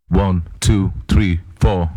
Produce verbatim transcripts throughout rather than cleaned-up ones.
One, two, three, four.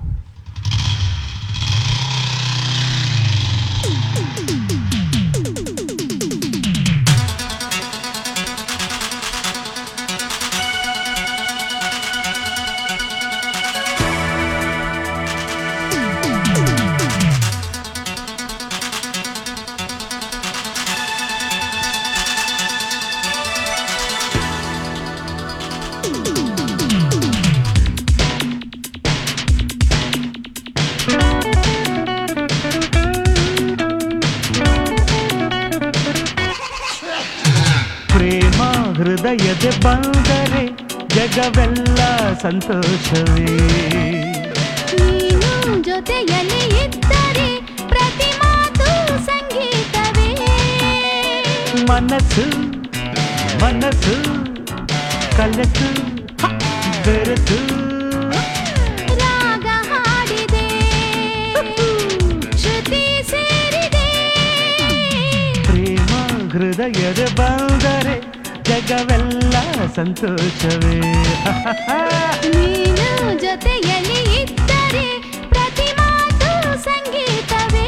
ಪ್ರೇಮ ಹೃದಯದ ಬಂದರೆ ಜಗವೆಲ್ಲ ಸಂತೋಷವೇ. ನೀನು ಜೊತೆಯಲ್ಲಿ ಇದ್ದರೆ ಪ್ರತಿ ಮಾತು ಸಂಗೀತವೇ. ಮನಸ್ಸು ಮನಸ್ಸು ಕಲೆತು ಬೆರೆತು ರಾಗ ಹಾಡಿದೆ, ಶ್ರುತಿ ಸೇರಿದೆ. ಪ್ರೇಮ ಹೃದಯದ ಬಂದರೆ ಜಗವೆಲ್ಲ ಸಂತೋಷವೇ. ನೀನು ಜೊತೆಯಲ್ಲಿ ಇದ್ದರೆ ಪ್ರತಿ ಮಾತು ಸಂಗೀತವೇ.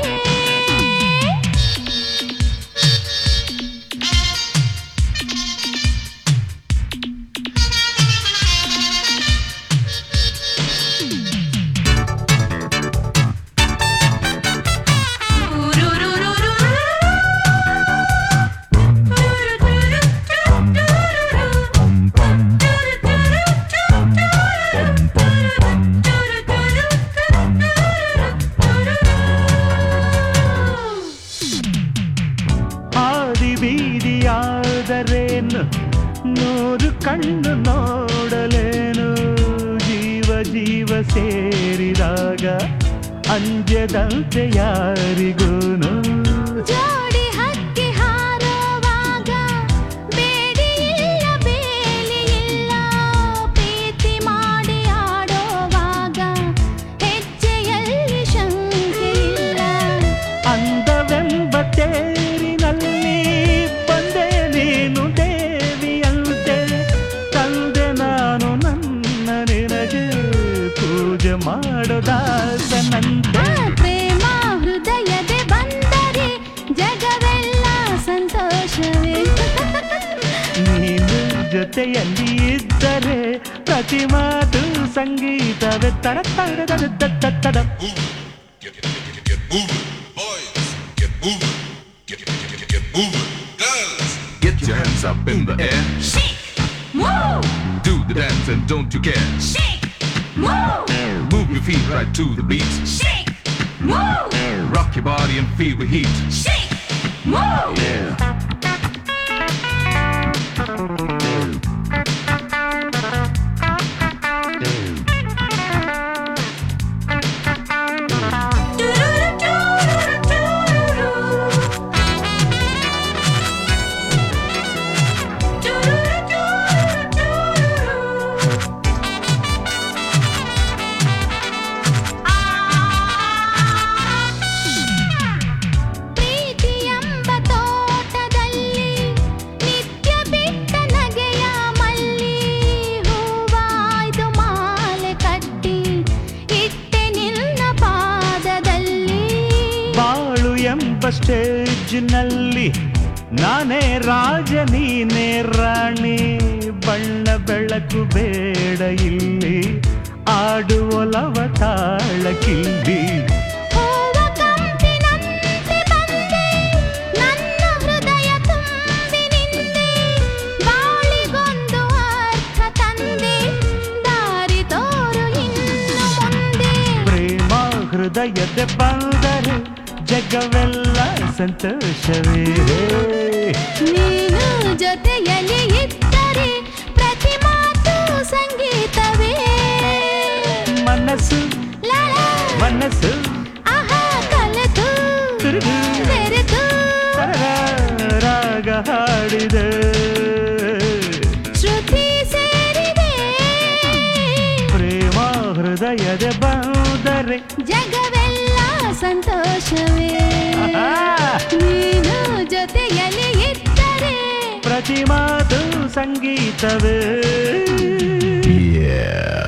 ಹಾದಿ ಬೀದಿಯಾದರೇನು ನೂರು ಕಣ್ಣು ನೋಡಲೇನು. ಜೀವ ಜೀವ ಸೇರಿದಾಗ ಅಂಜದಂತೆ ಯಾರಿಗೂನು. ಜೋಡಿ ಹಕ್ಕಿ ಹಾರುವಾಗ ಬೇಡಿ ಇಲ್ಲ ಬೇಲಿ ಇಲ್ಲ. ಪ್ರೀತಿ ಮಾಡಿ ಆಡೋವಾಗ ಹೆಜ್ಜೆಯಲ್ಲಿ ಶಂಕೆ ಇಲ್ಲ. ಅಂದವೆಂಬ ತೇರಿನಲ್ಲಿ ಬಂದೆ ನೀನು ದೇವಿಯಂತೆ. ತಂದೆ ನಾನು ನನ್ನ ನಿನಗೆ ಪೂಜೆ ಮಾಡೋ ದಾಸನಂತೆ. ಆ ಪ್ರೇಮ ಹೃದಯದೆ ಬಂದರೆ ಜಗವೆಲ್ಲ ಸಂತೋಷವೇ. ನೀನು ಜೊತೆಯಲ್ಲಿ ಇದ್ದರೆ ಪ್ರತಿ ಮಾತು ಸಂಗೀತವೇ. ತಡ ತಡ ತಡ ತಡ ತಡ. Get, get, get, get moving, boys. Get moving. Get, get, get, get, get moving, girls. Get your hands up in the air. Shake, move, Do the dance and don't you care. shake, move, Move your feet right to the beat. shake, move, Rock your body and feel the heat. shake, move. Yeah. ಪ್ರೀತಿಯೆಂಬ ತೋಟದಲ್ಲಿ ನಿತ್ಯ ಬಿಟ್ಟ ನಗೆಯ ಮಲ್ಲಿ. ಹೂವಾಯ್ದು ಮಾಲೆ ಕಟ್ಟಿ ಇಟ್ಟೆ ನಿನ್ನ ಪಾದದಲ್ಲಿ. ಬಾಳು ಎಂಬ ಸ್ಟೇಜ್ನಲ್ಲಿ ನಾನೇ ರಾಜ ನೀನೇ ರಾಣಿ. ಬಣ್ಣ ಬೆಳಕು ಬೇಡ ಇಲ್ಲಿ, ಆಡುವೊಲವ ತಾಳಕ್ಕಿಲ್ಲಿ. ಹೂವ ಕಂಪಿನಂತೆ ಬಂದೆ, ನನ್ನ ಹೃದಯ ತುಂಬಿ ನಿಂದೆ. ಬಾಳಿಗೊಂದು ಅರ್ಥ ತಂದೆ, ದಾರಿ ತೋರು ಇನ್ನು ಮುಂದೆ. ಪ್ರೇಮ ಹೃದಯದ ಬಂದರೆ ಜಗವೆಲ್ಲ ಸಂತೋಷವೇ. ನೀನು ಜೊತೆಯಲ್ಲಿ ಇದ್ದರೆ ಪ್ರತಿ ಮಾತು ಸಂಗೀತವೇ. ಮನಸ್ಸು ಲಲ, ಮನಸ್ಸು ಆಹಾ ಕಲೆತು ತಿರುಗು ಬೆರೆತು ತರರ ರಾಗ ಹಾಡಿದೆ. ಶ್ರುತಿ ಸೇರಿದೆ. ಪ್ರೇಮ ಹೃದಯದ ಬಂದರೆ ಜಗವೆಲ್ಲ ಸಂತೋಷವೇ. ಆಹಾ. ನೀನು ಜೊತೆಯಲ್ಲಿ ಇದ್ದರೆ ಪ್ರತಿ ಮಾತು ಸಂಗೀತವೇ. Yeah.